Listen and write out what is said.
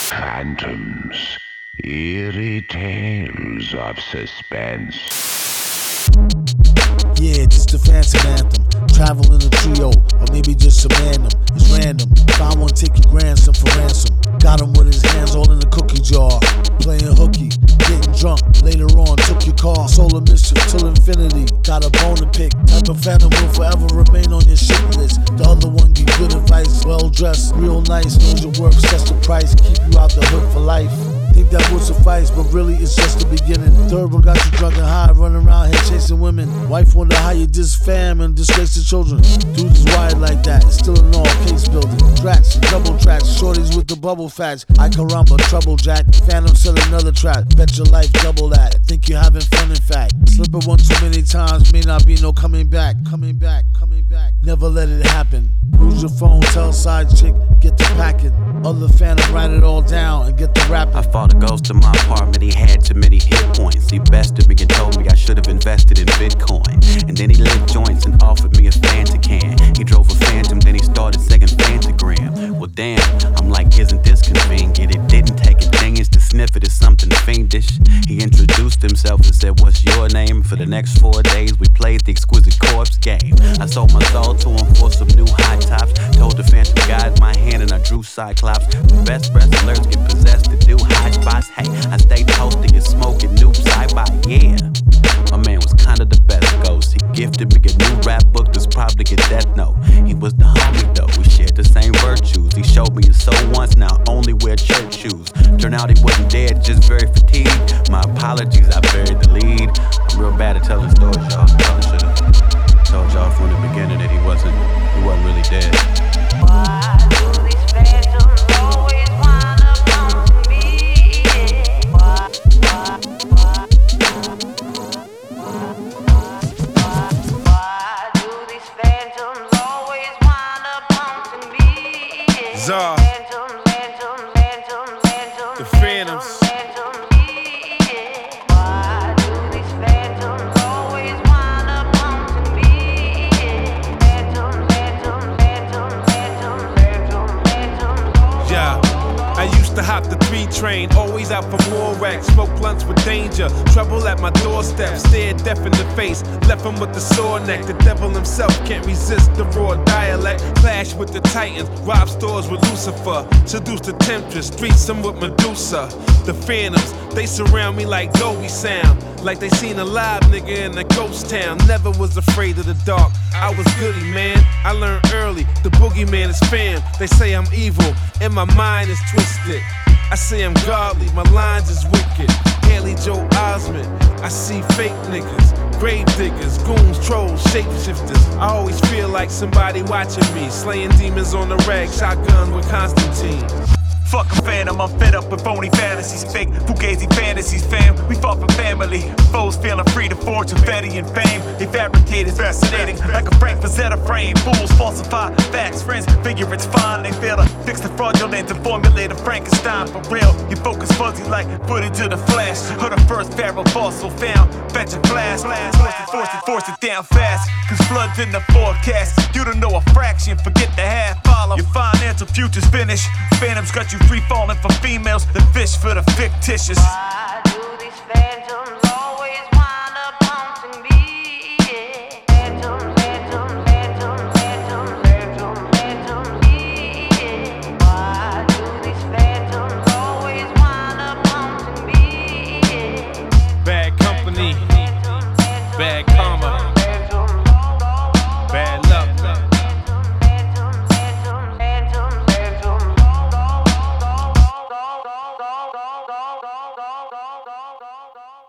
Phantoms, eerie tales of suspense. Yeah, just a phantom anthem. Travel in a trio, or maybe just some random. It's random. Find one, take your grandson for ransom. Got him with his hands all in the cookie jar. Playing hooky, getting drunk. Later on, took your car. Solar mischief till infinity. Got a bone to pick. Type of phantom will forever remain on your shit list. The other one give good advice. Well dressed, real nice. Knows your work, sets the price. Keep you out the hood for life. Think that would suffice, but really it's just the beginning. Third one got you drunk and high, running around here chasing women. Wife wonder how you diss fam and disgrace the children. Dudes is wired like that, it's still an all case building. Tracks, double tracks, shorties with the bubble facts. I caramba, trouble jack, phantom set another track. Bet your life double that, think you're having fun in fact. Slip it one too many times, may not be no coming back. Never let it happen. Use your phone, tell side chick, get the packing. Other phantom, write it all down and get the rapping. I fought a ghost to my apartment, he had too many hit points. He bested me and told me I should have invested in Bitcoin. And then he lit joints and offered me a Fanta can. He drove a Phantom, then he started singing Fantagram. Well damn, I'm like, isn't this convenient? It didn't take a genius to sniff it as something fiendish. He introduced himself and said, what's your name? For the next 4 days we played the Exquisite Corpse game. I sold my soul to him for some new high tops. Told the Phantom guide my hand and I drew Cyclops. The best wrestlers get possessed to do high spots. Hey, I stayed toasty and smoking new sci-fi, yeah. My man was kinda the best ghost. He gifted me a new rap book that's probably a death note. He was the homie though, we shared the same virtues. He showed me his soul once, now I only wear church shoes. Turned out he wasn't dead, just very fatigued. My apologies, I buried the lead. I'm real bad at telling stories, y'all. Probably should've told y'all from the beginning that he wasn't really dead. Why do these phantoms always wind up on me? Why do these phantoms always wind up on me? Czar. The Phantoms. Why do these phantoms always wind up on me? Yeah, I used to hop the 3 train, always out for more racks. Smoke blunts with danger, trouble at my doorstep. Stared deaf in the face, left him with the sore neck. The devil himself can't resist the raw dialect. Clash with the titans, rob stores with Lucifer. Seduce the temptress, streets them with Medusa. The Phantoms, they surround me like Dolby sound. Like they seen a live nigga in a ghost town. Never was afraid of the dark, I was goody, man. I learned early, the boogeyman is fam. They say I'm evil, and my mind is twisted. I say I'm godly, my lines is wicked. Haley Joe Osment, I see fake niggas, grave diggers, goons, trolls, shapeshifters. I always feel like somebody watching me, slaying demons on the rag, shotgun with Constantine. Fuck a phantom, I'm fed up with phony fantasies. Fake fugazi fantasies, fam. We fought for family. Foes feeling free to forge confetti and fame. They fabricate is fascinating, like a Frank Frazetta frame. Fools falsify facts, friends figure it's fine. They fail to fix the fraudulent and formulate a Frankenstein. For real, you focus fuzzy like footage of the flash. Or the first pharaoh fossil found. Fetch a flash, force it down fast. Cause flood's in the forecast. You don't know a fraction, forget the half follow. Your financial future's finished. Phantoms got you free falling for females, the fish for the fictitious.